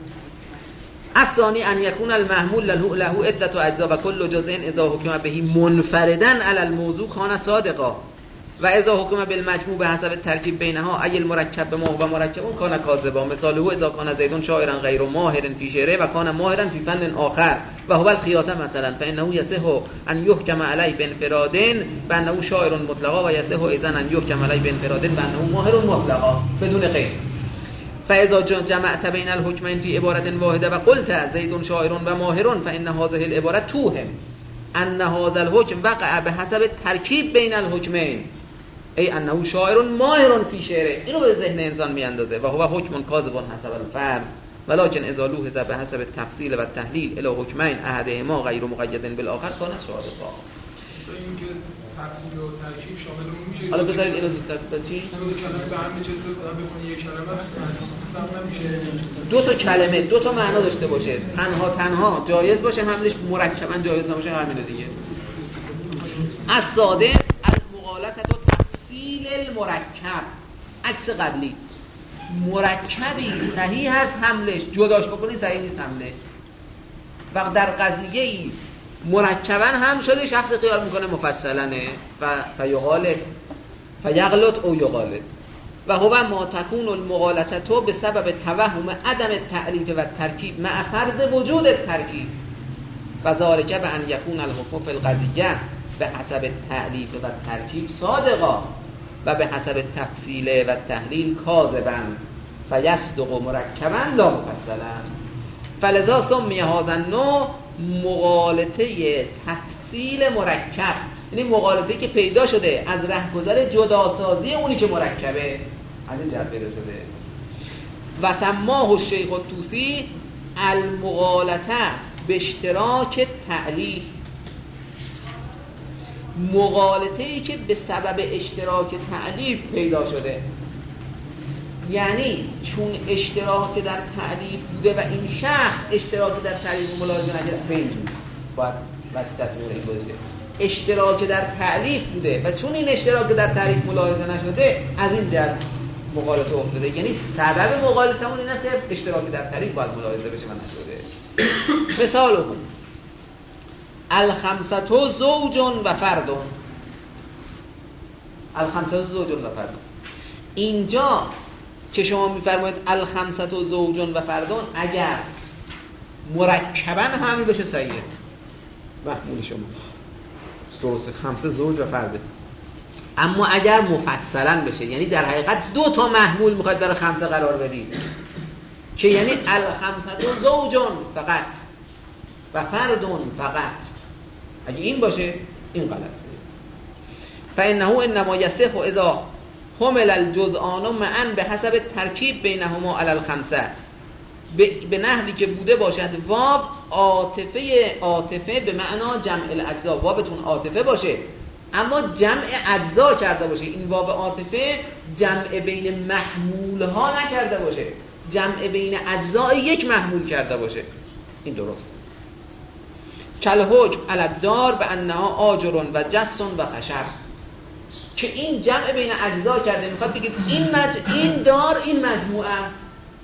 الثانی ان یکون المحمول له عدة اجزا و کل جزء اذا حکم به منفردا علی الموضوع کان صادقا و اذا حکم بالمجموع به حسب الترکیب بینها ای المرکب به ما و مرکبون کان کاذبا. مثاله اذا کان زیدون شاعرا غیر ماهر فی شعره و کان ماهرا فی فن آخر و هو الخیاطه مثلا فانه یصح ان یحکم علی بانفراد بانه شاعر مطلقا و یصح اذا ان یحکم علی بانفراد بانه ماهر مطلقا بدون قید. فاذا جمعت بین الحکمین فی عبارة واحده و قلت زید شاعر و ماهر فان هذه العباره توهم ان هذا الحکم وقع بحسب الترکیب بین الحکمین ای انه شاعر ماهر فی شعره. اینو به ذهن انسان میاندازه و هو حکم کاذب حسب الفرض ولكن اذا لوحظ بحسب التفصیل و التحلیل الی حکمین احدهما غیر مقید بالاخر کان صادقا. مثلا اینکه تفصیل و ترکیب شامل اون میشه. حالا بذارید اینو زودتر بچی دو کلمه به هم چیز بکنی یک کلمه است مثلا نمیشه. دو تا کلمه دو تا معنا داشته باشه، تنها تنها جایز باشه، حملش مرکبا جایز نباشه، همینه دیگه. از ساده المغالطه و تفصیل المرکب عکس قبلی. مرکبی صحیح هست حملش، جداش بکنی صحیح نیست حملش. و در قضیه ای مرکبا هم شده شخص خیال میکنه مفصلنه و فیغالط فیغلط او یغالط و هو ما تکون المغالطه تو به سبب توهم عدم التعریف و ترکیب مع فرض وجود الترکیب و ذالک به ان یکون الحکم فی القضیه به حسب التعریف و ترکیب صادقا و به حسب التفصیل و تحلیل کاذبا فیصدق مرکبا لا مفصلا. فلذا سمی هذا النوع مغالطه تفصیل مرکب، یعنی مغالطه‌ای که پیدا شده از رهگذر جداسازی اونی که مرکبه، از این جهت پیدا شده. و سماه الشیخ الطوسی المغالطه به اشتراک تعلیف مغالطه‌ای که به سبب اشتراک تألیف پیدا شده، یعنی چون اشتراک در تألیف بوده و این شخص اشتراک در تألیف ملاحظه نکرده، به اینجور باید وسیلت این باشه. اشتراک در تألیف بوده و چون این اشتراک در تألیف ملاحظه نشده، از این جهت مغالطه افتاده. یعنی سبب مغالطه اون این است که اشتراک در تألیف باید ملاحظه بشه و نشده. مثال اون الخمسة زوج و فرد. الخمسة زوج و فرد، اینجا که شما میفرمایید الخمسة زوج و فرد، اگر مرکبا حمل بشه صحیحه، محمول شما درسته، خمسه زوج و فرده. اما اگر مفصلا بشه، یعنی در حقیقت دو تا محمول میخواد برای خمسه قرار بدید، که یعنی الخمسة زوج فقط و فرد فقط، اگه این باشه این غلطه. فانه انما یصح اذا حمل الجزءان معا به حسب ترکیب بینهما علی الخمسه، به نحوی که بوده باشد واو عاطفه، عاطفه به معنا جمع الاجزا، واوتون عاطفه باشه اما جمع اجزا کرده باشه. این واو عاطفه جمع بین محمول ها نکرده باشه، جمع بین اجزای یک محمول کرده باشه. این درست. کل حکم علی الدار به انها آجر و جس و خشب، که این جمع بین اجزا کرده، میخواد بگید این مج... این دار این مجموعه است،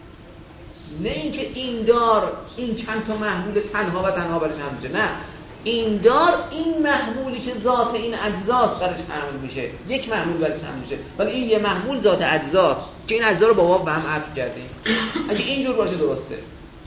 نه اینکه این دار این چند تا محمول تنها و تنها برش حمل میشه، نه این دار این محمولی که ذات این اجزاست برش حمل میشه، یک محمول برش حمل میشه، ولی این یه محمول ذات اجزاست که این اجزا رو با واو به هم عطف کردیم. اگه اینجور باشه درسته.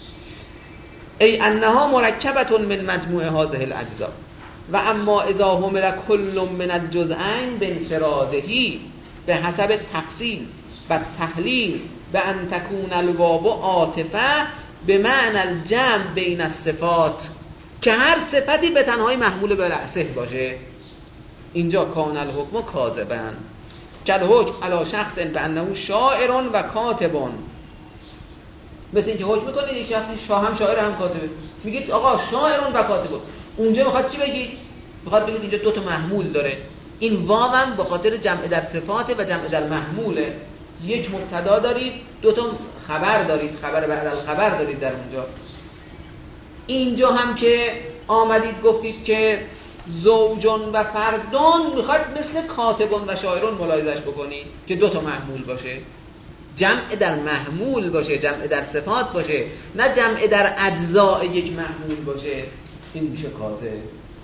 ای انها مرکبه من مجموع هذه الاجزا و اما اذا حمل كل من الجزئین بانفرادهی به حسب تفصیل و تحلیل به ان تکون الواو عاطفه به معنی الجمع بین الصفات، که هر صفتی به تنهایی محمول به رأسه باشه، اینجا کان الحکم کاذبا کل حکم علی شخص به انه شاعر و کاتب. مثل اینکه حکم میکنید یک شخصی شاه هم شاعر هم کاتبه، میگید آقا شاعر و کاتب. اونجا میخواد چی بگید؟ میخواد بگید اینجا دو تا محمول داره، این واو هم به خاطر جمع در صفات و جمع در محموله، یک مبتدا دارید، دو تا خبر دارید، خبر بعد الخبر دارید در اونجا. اینجا هم که آمدید گفتید که زوجون و فردون، میخواد مثل کاتبون و شاعرون ملاحظش بکنید که دو تا محمول باشه، جمع در محمول باشه، جمع در صفات باشه، نه جمع در اجزاء یک محمول باشه. این میشه کاذب.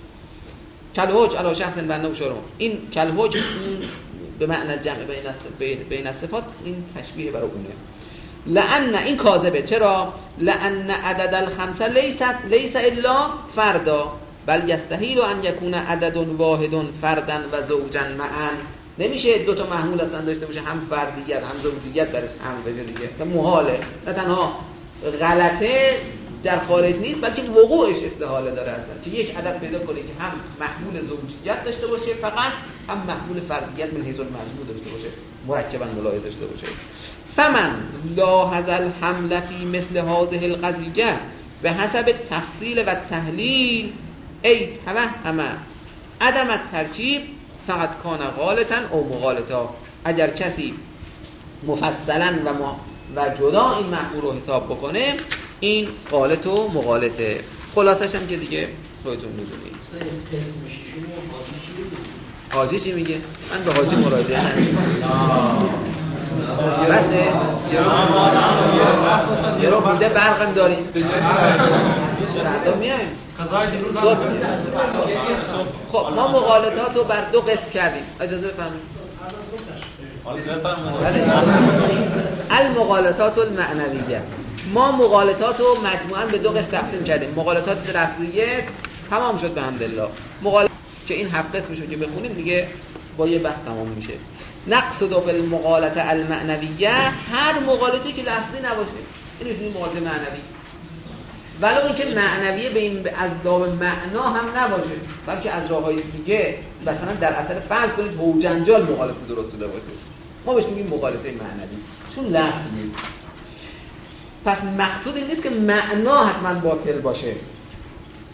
کلهوج علی شخص بنده و شروع، این کلهوج به معنی جمع بین بین الصفات، این تشبیه برای اونه. لأن این کاذبه. چرا؟ لأن عدد الخمسه لیست لیس الا فردا بل یستحیل ان یکون عدد واحد فردا و زوجا معا. نمیشه دو تا محمول اصلا داشته باشه، هم فردیت هم زوجیت برش هم بشه دیگه، تا محاله. نه تنها غلطه در خارج نیست بلکه وقوعش استحاله داره اصلا، که یک عدد پیدا کنه که هم محمول زوجیت داشته باشه فقط، هم محمول فردیت من حیث المجموع داشته باشه، مرکبا ملاحظه داشته باشه. فمن لاحظ الحمل فی مثل هذه القضیه به حسب تفصیل و تحلیل ای توهم عدم الترکیب فقط کان غالطا او مغالطا. اگر کسی مفصلا و ما و جدا این محمول رو حساب بکنه، این غالط و مغالطه. خلاصش هم که دیگه خودتون میدونید. حاجی چی میگه؟ من به حاجی مراجعه نمی‌کنم. بسه؟ یه رو بوده برقم داریم. فردا میایم. خب ما مغالطات رو بر دو قسم کردیم. اجازه بفرمایید. المغالطات المعنویه، ما مغالطات رو مجموعاً به دو قسم تقسیم کردیم. مغالطات لفظیه تمام شد بحمدالله. مغالطات که این هفت قسمشو که بخونیم دیگه با یه بحث تمام میشه. نقصد فی المغالطه المعنویه، هر مغالطه‌ای که لفظی نباشه این میشه مغالطه معنوی، ولو اینکه معنویه به این از باب معنا هم نباشه، بلکه از راههای دیگه، مثلا در اثر فرض کنید هوجنجال مغالطه درست شده باشه، ما بهش میگیم مغالطه معنوی، چون لفظ نیست. پس مقصود این نیست که معنا حتما باطل باشه،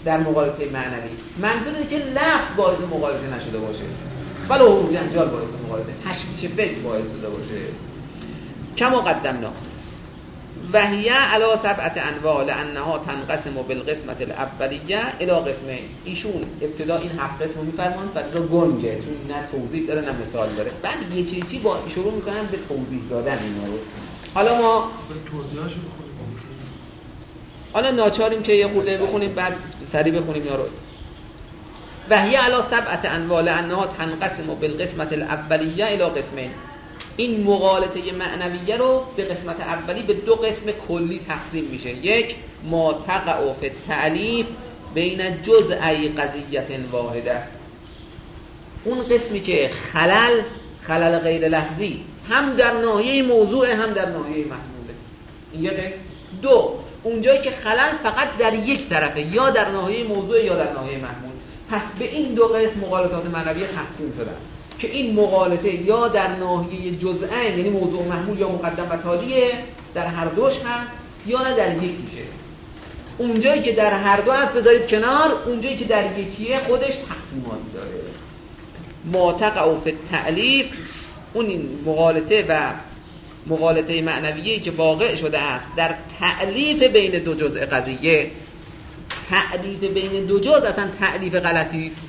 در مغالطه معنوی. منظور اینه که لفظ باعث مغالطه نشده باشه، ولی حروف جنجال باعث مغالطه، تشکیش فکر باعث شده باشه. کما قدمنا و هی علی سبعة انواع لانها تنقسم بالقسمة الاولیه الی قسمین. ایشون ابتدا این هفت قسم رو میفرمان و دیگه گنگه، چون نه توضیح داره نه مثال داره، بعد یکی یکی با شروع میکنن به توضیح دادن اینا رو. حالا ما توضیحاشو بخونیم، حالا ناچاریم که یه خورده بخونیم بعد سریع بخونیم یا رو. و هی علی سبعة انواع لانها تنقسم بالقسمة الاولیه الی قسمین. این مغالطه معنویه رو به قسمت اولی به دو قسم کلی تقسیم میشه. یک، ما تقع فی التألیف بین جزئی قضیه واحده، اون قسمی که خلل خلل غیر لفظی هم در ناحیه موضوع هم در ناحیه محموله. این یک. دو، اونجایی که خلل فقط در یک طرفه، یا در ناحیه موضوع یا در ناحیه محمول. پس به این دو قسم مغالطات معنویه تقسیم شدن که این مغالطه یا در ناحیه جزئین یعنی موضوع محمول یا مقدم و تالیه، در هر دوش هست، یا نه در یکیشه. اونجایی که در هر دو هست بذارید کنار، اونجایی که در یکیه خودش تقسیماتی داره. ما تقع فی التألیف، اون این مغالطه و مغالطه معنویه‌ای که واقع شده است در تألیف بین دو جزء قضیه. تألیف بین دو جزء اصلا تألیف غلطی است،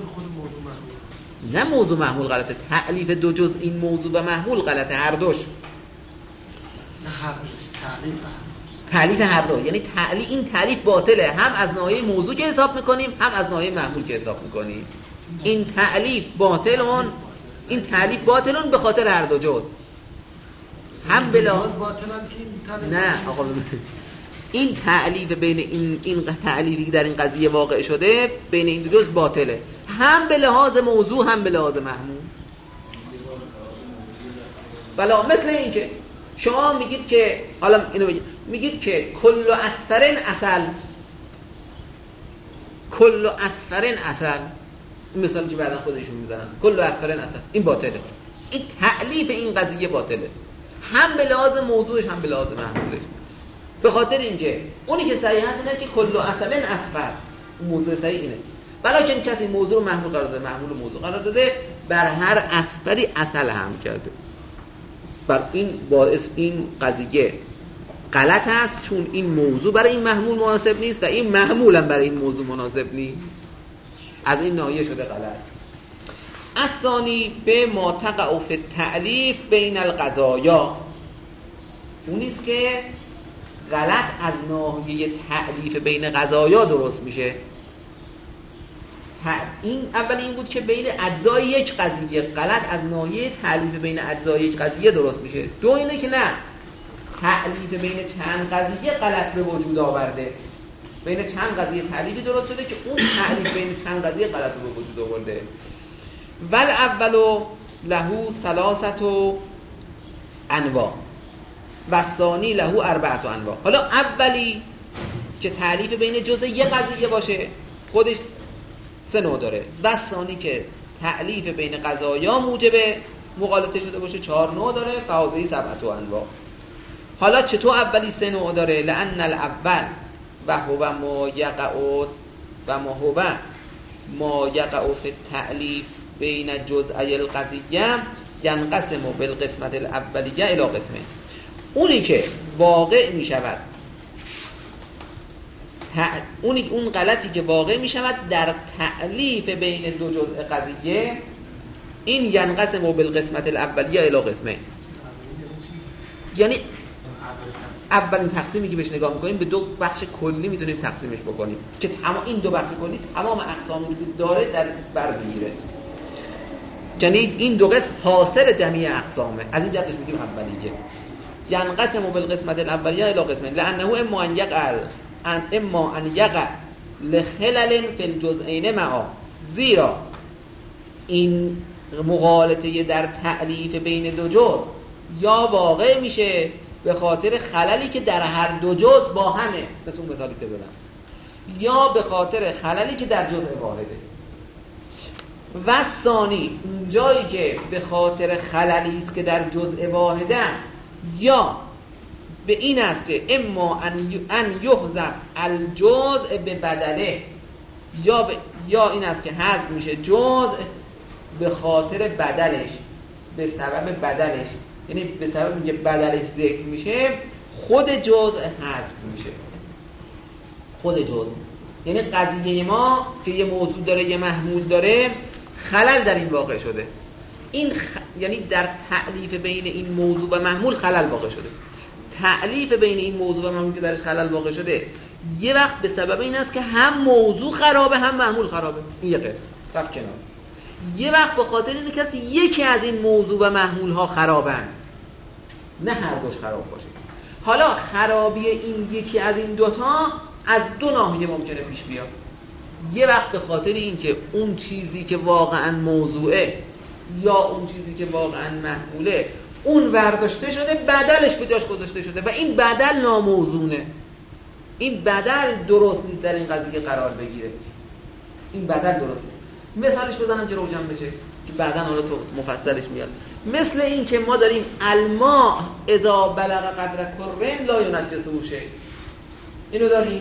نه موضوع محمول غلطه، تألیف دو جزء این موضوع و محمول غلطه، هر دوش. نه هر دوش، تألیف هر دو، یعنی تألیف، این تألیف باطله، هم از ناحیه موضوع که حساب میکنیم هم از ناحیه محمول که حساب میکنیم. این تألیف باطلون، این تألیف باطلون به خاطر هر دو جزء. هم بلا نه آقا این تألیف بین این این تألیفی که در این قضیه واقع شده بین این دو جزء باطله، هم به لحاظ موضوع هم به لحاظ محمول. بلا مثل این که شما میگید که حالا اینو بگید، میگید که کل اصفرن اصل، کل اصفرن اصل، این مثال که بعدا خودشون میزنن، کل اصفرن اصل، این باطله. این تألیف این قضیه باطله، هم به لحاظ موضوعش هم به لحاظ محمولش. به خاطر اینکه اونی که صحیح هست اینه که کل اصلن اصفر، موضوع صحیح اینه. بلکه کسی موضوع رو محمول قرار داده، محمول موضوع قرار داده، بر هر اصفری اصل هم کرده. بر این باعث این قضیه غلط است، چون این موضوع برای این محمول مناسب نیست و این محمول هم برای این موضوع مناسب نیست. از این ناحیه شده غلط. الثانی به ما تقع فی التألیف بین القضایا، اونیست که غلط از ناحیه تألیف بین قضایا درست میشه. این اول این بود که بین اجزای یک قضیه غلط از ناحیه تألیف بین اجزای یک قضیه درست میشه. دو اینه که نه، تألیف بین چند قضیه غلط به وجود آورده، بین چند قضیه تألیفی درست شده که اون تألیف بین چند قضیه غلط به وجود آورده. ول اولو لهو ثلاثه انواع و ثانی لهو اربعه انواع. حالا اولی که تألیف بین جزء یک قضیه باشه خودش سه نوع داره، و ثانی که تألیف بین قضایا موجب مغالطه شده باشه چهار نوع داره، فهذه سبعه انواع. حالا چطور اولی سه نوع داره؟ لأن الاول و هو ما یقع و ما هو ما یقع فی التألیف بین جزئی القضیه ینقسم بالقسمة الاولیه الی قسمین. اونی که واقع می شود، اونی اون غلطی که واقع می شود در تألیف بین دو جزء قضیه، این ینقسم بالقسمة الاولیه الی قسمین. یعنی اولین تقسیمی که بهش نگاه میکنیم به دو بخش کلی میتونیم تقسیمش بکنیم که تمام این دو بخش کلی تمام اقسامی که داره در بر میگیره. یعنی این دو قسم حاصل جمعی اقسامه، از این جهتش میگیم اولیه. ینقسم بالقسمة الاولیه الی قسمین لانه اما ان یقع اما ان یقع لخلل فی الجزئین معا، زیرا این مغالطه در تألیف بین دو جزء یا واقع میشه به خاطر خللی که در هر دو جزء با همه، مثل اون مثالی که بدم، یا به خاطر خللی که در جزء واحده. و ثانی اونجایی که به خاطر خللی است که در جزء واحده، یا به این است که اما ان یحذف الجزء به بدله، یا ب... یا این است که حذف میشه جزء به خاطر بدلش، به سبب بدلش، یعنی به سبب اینکه بدلش ذکر میشه خود جزء حذف میشه. خود جزء یعنی قضیه ما که یه موضوع داره یه محمول داره خلل در این واقع شده. این خ... یعنی در تألیف بین این موضوع و محمول خلل واقع شده. تألیف بین این موضوع و محمول که درش خلل واقع شده یه وقت به سبب این است که هم موضوع خرابه هم محمول خرابه. این یه قسم رفت کنار. یه وقت به خاطر اینه که یکی از این موضوع و محمول ها خرابن، نه هر دوش خراب باشه. حالا خرابی این یکی از این دوتا از دو ناحیه ممکنه پیش بیاد. یه وقت به خاطر این که اون چیزی که واقعا موضوعه یا اون چیزی که واقعا محموله اون برداشته شده بدلش به جاش گذاشته شده و این بدل ناموزونه. این بدل درست نیست در این قضیه قرار بگیره. این بدل درست نیست. مثالش بزنم که روشن بشه که بعداً حالا تو مفصلش میاد. مثل این که ما داریم الماء اذا بلغ قدر کرن لا ینجسه شیء. اینو داریم.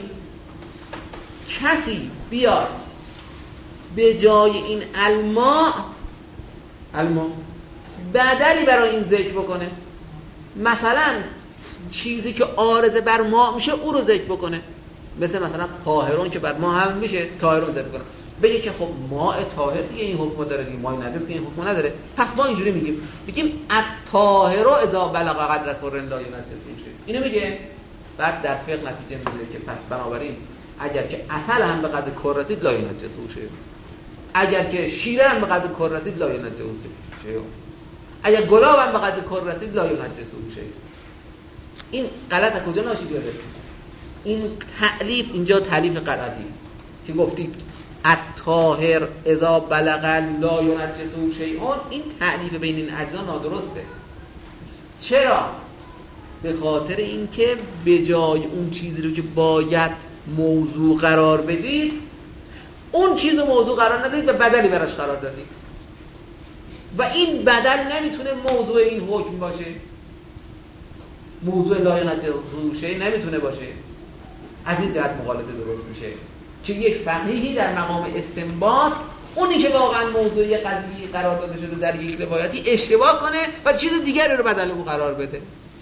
کسی بیاد به جای این الماء الماء بدلی برای این ذکر بکنه، مثلا چیزی که عارض بر ماء میشه او رو ذکر بکنه، مثل مثلا طاهرون که بر ماء هم میشه طاهرون ذکر کنه، بگه که خب ماء طاهر دیگه این حکم داره، دیگه ماء نجس این حکم نداره. پس ما اینجوری میگیم میگیم الطاهر اذا بلغ قدر کرن لا ینجسه شیء. اینو میگه. بعد در فقه نتیجه میگیره که پس بنابراین اگر که عسل هم به قدر کر رسید لا ینجسه شیء، اگر که شیر هم به قدر کر رسید لا ینجسه شیء، اگر گلاب هم به قدر کر رسید لا ینجسه شیء. این غلط از کجا ناشی شده؟ این تألیف اینجا تألیف غلطی است که گفتید الطاهر اذا بلغ لا ینجسه شیء. این تألیف بین این اجزا نادرسته. چرا؟ به خاطر اینکه به جای اون چیزی رو که باید موضوع قرار بدید اون چیز رو موضوع قرار ندید و بدلی براش قرار دادید و این بدل نمیتونه موضوع این حکم باشه. موضوع لا ینجسه شیء نمیتونه باشه. از این جهت مغالطه درست میشه که یک فقیهی در مقام استنباط اونی که واقعا موضوع یک قضیه قرار داده شده در یک روایتی اشتباه کنه و چیز دیگری رو بدل اون قرار بده.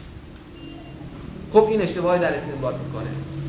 خب این اشتباهی در استنباط میکنه.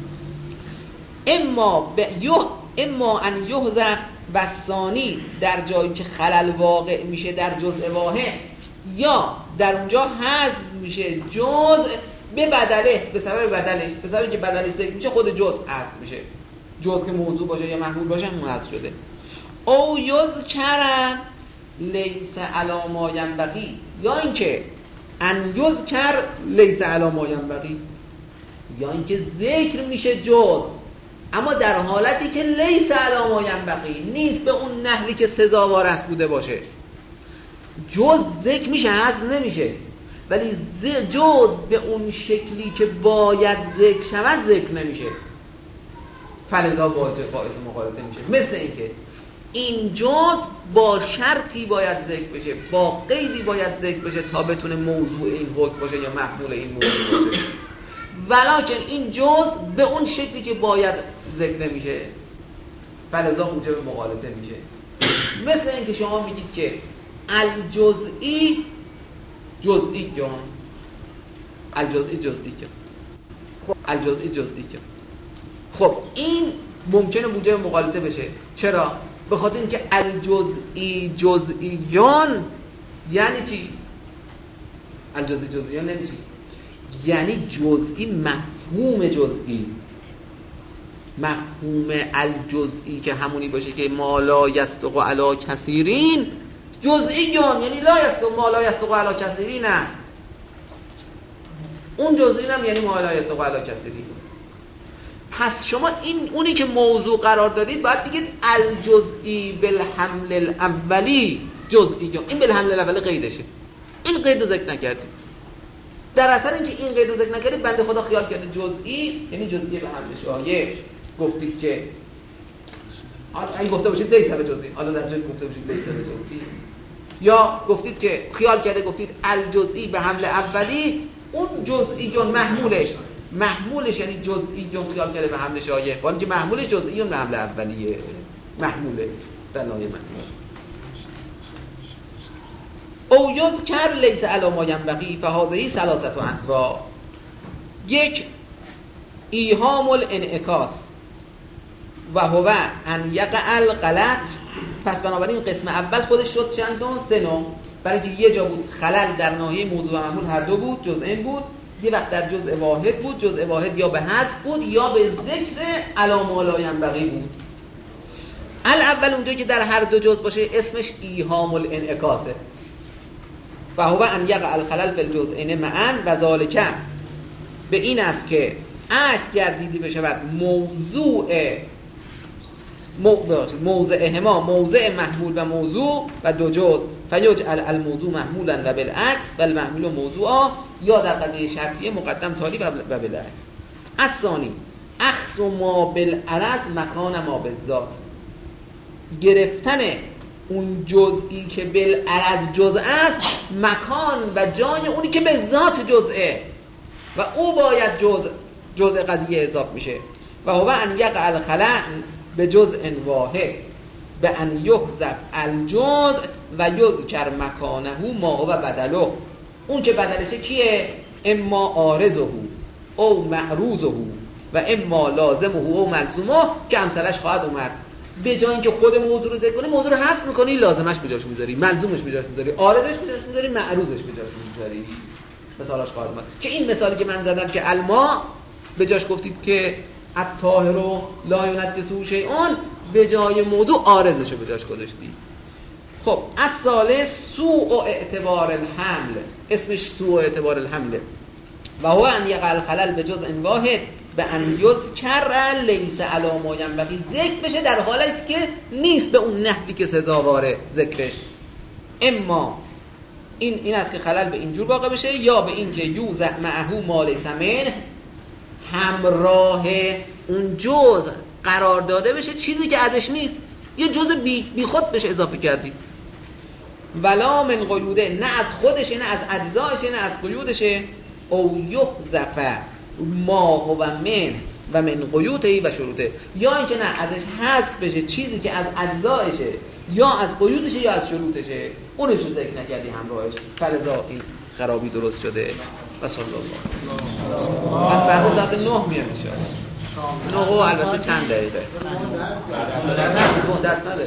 اما ب... یه... اما ان یحذف بسانی در جایی که خلل واقع میشه در جزء واحد، یا در اونجا حذف میشه جزء به بدله، به سبب بدلش، به سبب که بدلش ذکر میشه خود جزء حذف میشه. جزء که موضوع باشه یا محمول باشه اون حذف شده. او یذکر لیس علی ما ینبغی، یا اینکه ان یذکر لیس علی ما ینبغی، یا اینکه ذکر میشه جزء اما در حالتی که لیس علی ما ینبغی، نیست به اون نحوی که سزاوار است بوده باشه. جزء ذکر میشه حذف نمیشه، ولی جزء به اون شکلی که باید ذکر شود ذکر نمیشه. فلذا باعث باعث مغالطه میشه. مثل اینکه این جزء با شرطی باید ذکر بشه، با قیدی باید ذکر بشه تا بتونه موضوع این حکم باشه یا محمول این موضوع باشه، ولکن این جزء به اون شکلی که باید ذکر نمیشه، فلذا موجب مغالطه میشه. مثل اینکه شما میگید که الجزئی جزئی جان، الجزئی جزئی جان، خب الجزئی جزئی جان، خب این ممکنه موجب مغالطه بشه. چرا؟ به خاطر اینکه الجزئی جزئی جان یعنی چی؟ الجزئی جزئی جان یعنی چی؟ یعنی جزئی مفهوم جزئی، مفهوم الجزئی که همونی باشه که ما لا یصدق علی کثیرین، جزئی جان یعنی لا یصدق ما لا یصدق علی کثیرین است. اون جزئی هم یعنی ما لا یصدق علی کثیرین. پس شما این اونی که موضوع قرار دادید باید بگید الجزئی بالحمل الاولی جزئی جان. این بالحمل الاولی قیدشه، این قید رو ذکر نکردید. در اثر اینکه این قید رو ذکر نکردید بنده خدا خیال کرده جزئی یعنی جزئی به حمل شایع. گفتید که این گفته باشید لیس به جزئی، حالا در جای گفته باشید لیس به جزئی، یا گفتید که خیال کرده گفتید الجزئی به حمل اولی، اون جزئی جان محمولش محمولش یعنی جزئی جان خیال کرده به حمل شایع، ولی که محمولش جزئی به حمل اولیه. محموله بلای محمول. او یذکر لیس علی ما ینبغی فهذه ثلاثه انواع. یک ایهام الانعکاس و هو ان یقع الغلط. پس بنابراین قسم اول خودش شد چند تا؟ سه نوع. برای اینکه یه جا بود خلل در ناحیه موضوع و مفعول هر دو بود، جزئین بود. یه وقت در جزء واحد بود، جزء واحد یا به حذف بود یا به ذکر علی ما لا ینبغی بود. الاول اونجایی که در هر دو جزء باشه اسمش ایهام الانعکاسه. و هو ان یقع الخلل فی الجزئین معا و ذالک به این است که عکس گردیده بشود موضوع موضعهما، موضع محمول و موضوع و دو جزء، فیجعل الموضوع محمولا و بالعکس و المحمول موضوعا، یا در قضیه شرطیه مقدم تالی و بالعکس. الثانی اخذ ما بالعرض مکان ما بالذات. گرفتن اون جزئی که بالعرض جزء است مکان و جای اونی که به ذات جزئه و او باید جزء جزء قضیه اضافه میشه. و هو ان یقع الخلع به جزء واحد به ان یحذف الجزء و یذکر مکانه ما هو بدله. اون که بدلشه کیه؟ اما عارضه او معروضه و اما لازمه او ملزومه که امثالش خواهد اومد. به جای اینکه خود موضوع رو ذکر کنی، موضوع رو حذف می‌کنی، لازمش به جاش می‌ذاری، ملزومش به جاش می‌ذاری، عارضش به جاش می‌ذاری، معروضش به جاش می‌ذاری. مثالش خواهد اومد که این مثالی که من زدم که الما به جاش گفتید که الطاهر لا ینجسه شیء، به جای موضوع عارضش رو به جاش گذاشتی. خب الثالث سوء اعتبار الحمل. اسمش سوء اعتبار الحمل. و هو ان یقع الخلل به جزء واحد به ان یذکر لیس علی ما ینبغی. ذکر بشه در حالتی که نیست به اون نحوی که سزاواره ذکرش. اما این این است که خلل به اینجور واقع بشه، یا به این که یوزع معه ما لیس منه، همراه اون جزء قرار داده بشه چیزی که ازش نیست، یه جزء بی, بی خود بشه اضافه کردید. ولا من قیوده، نه از خودشه نه از اجزایشه نه از قیودشه. او یحذف ما هو من و من قیوده و شروطه، یا اینکه نه ازش حذف بشه چیزی که از اجزایشه یا از قیودشه یا از شروطشه، اونش رو ذکر نکردی همراهش، فلذا این خرابی درست شده. و صلی الله. پس فردا ساعت نه میاد میشه. نه و البته چند دقیقه درس نداره.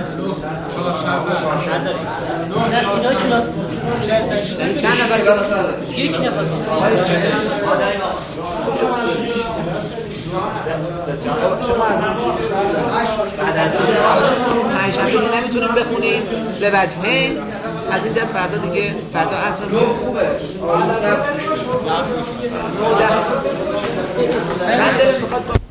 یعنی چند نفر کلاس نداره؟ یک نفر. پنجشنبه نمیتونیم بخونیم به وجهه، از اینجا فردا دیگه فردا عصر خوبه. من دلم میخواد